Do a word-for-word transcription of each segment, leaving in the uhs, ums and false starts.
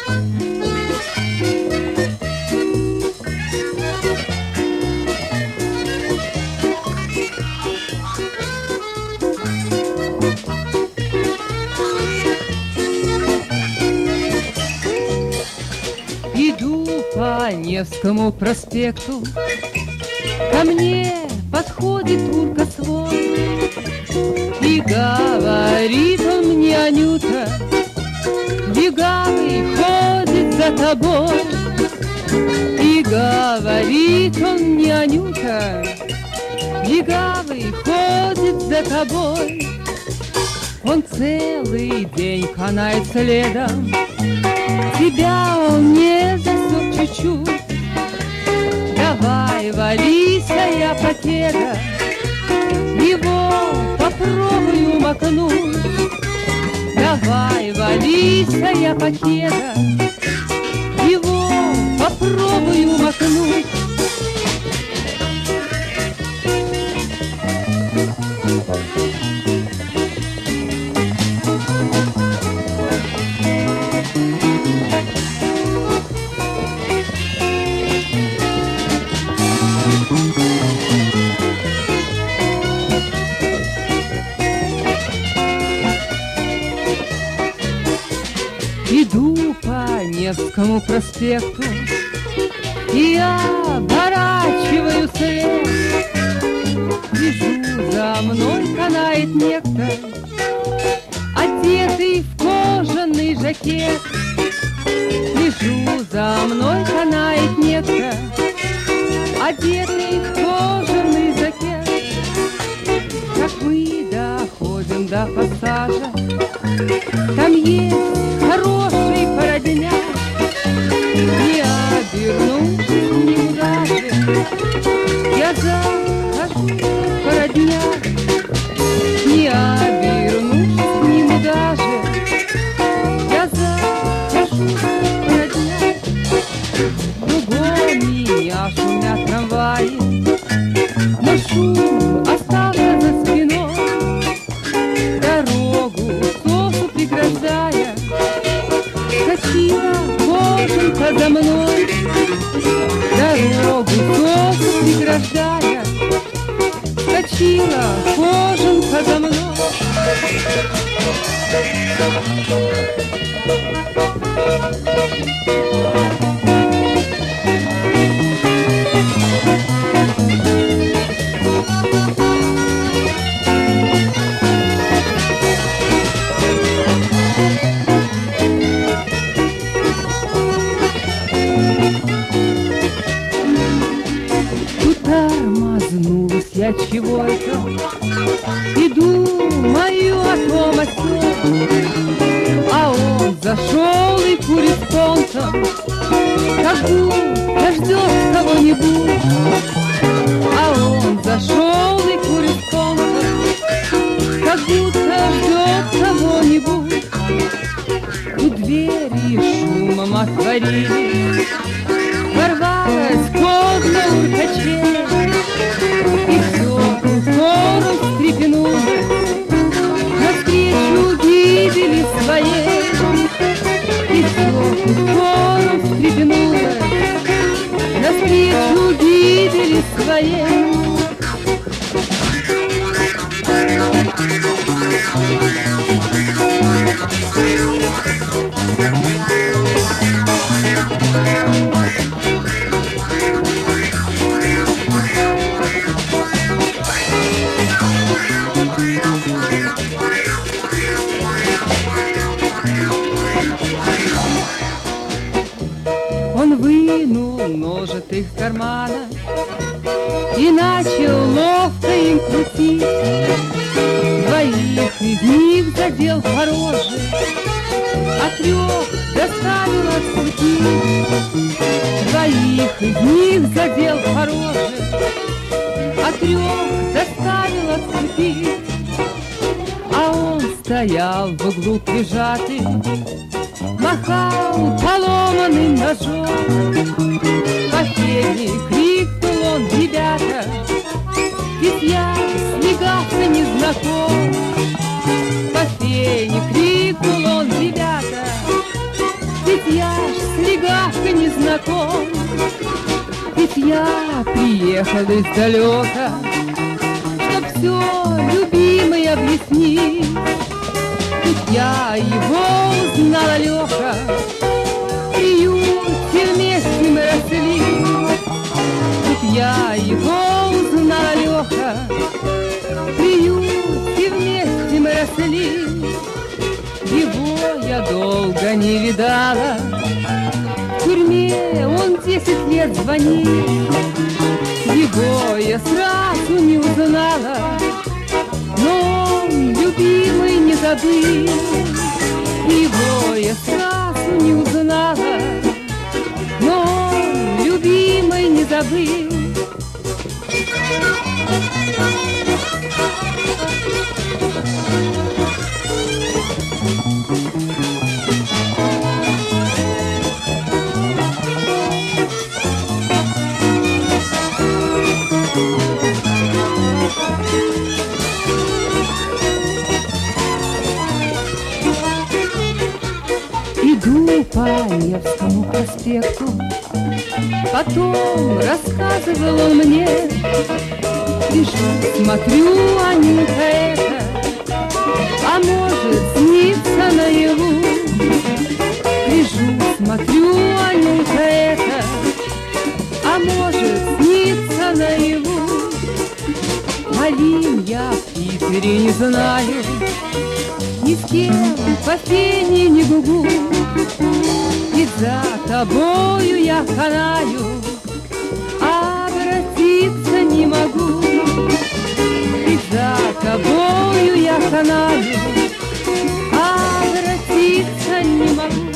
Иду по Невскому проспекту, ко мне подходит урка свой и говорит он мне: Анюта, легавый ходит за тобой. И говорит он мне: Анюта, легавый ходит за тобой. Он целый день канает следом, тебя он не засек чуть-чуть. Давай, валися, я покеда, его попробую макнуть. Давай, валися, я покеда, его попробую макнуть. Иду по Невскому проспекту и оборачиваю след. Вижу, за мной канает некто, одетый в кожаный жакет. Вижу, за мной канает некто, одетый в кожаный жакет. Как мы доходим до пассажа, там есть хороший породняк. Не обернувшись к нему даже, я захожу в породняк. Не обернувшись к нему даже, я захожу в породняк. Кругом меня шумят трамваи, но шум остался за спиной. Дорогу сосу преграждая, скочила кожанка за мной. Дорогу сосу преграждая, скочила кожанка за мной. Тормознулась я чего-то, иду мою атомосу, а он зашел и курит понтом, как будто ждет кого-нибудь. А он зашел и курит понтом, как будто ждет кого-нибудь. У двери шумом отворили, ворвалась козна уркачей, и все хором встрепенулось навстречу гибели своей. И все хором встрепенулось навстречу гибели своей. Он вынул ножик из кармана и начал ловко им крутить. Двоих из них задел хороший, а трех заставил отступить. Двоих из них задел хороший, а трех заставил отступить. А он стоял в углу прижатый, махал поломанным ножом. Последний крикнул он: ребята, ведь я с негавкой не знаком. Последний крикнул он: ребята, ведь я знаком. Ведь я приехал издалека, чтоб все любимое объяснить. Тут я его узнала, Леха, в приюте вместе мы росли. Тут я его узнала, Леха, в приюте вместе мы росли. Его я долго не видала, в тюрьме он десять лет звонил. Его я сразу не узнала, но он, любимый, не забыл. Его я сразу не узнала, но он, любимый, не забыл. Иду по Невскому проспекту, потом рассказывал он мне. Лежу, смотрю, Анюта это, а может снится наяву. Лежу, смотрю, Анюта это, а может снится наяву. Малин я в Питере не знаю, ни с кем по фене не гугу. Ведь за тобою я канаю, а обратиться не могу. Ведь за тобою я канаю, а обратиться не могу.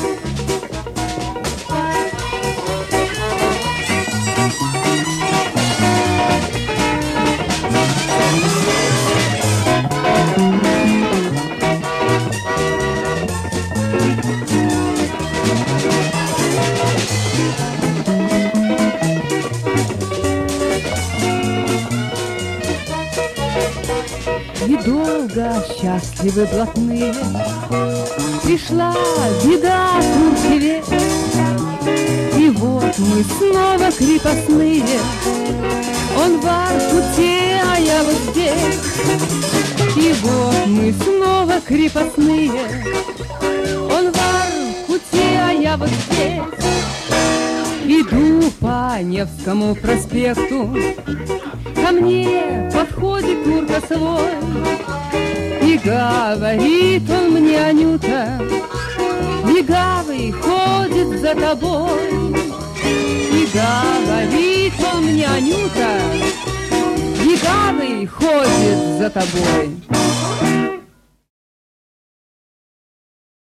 Недолго счастливы блатные, пришла беда Турцеве. И вот мы снова крепостные, он в Воркуте, а я вот здесь. И вот мы снова крепостные, он в Воркуте, а я вот здесь. Иду по Невскому проспекту, ко мне подходит турка свой, и говорит он мне: Анюта, легавый ходит за тобой. И говорит он мне: Анюта, легавый ходит за тобой.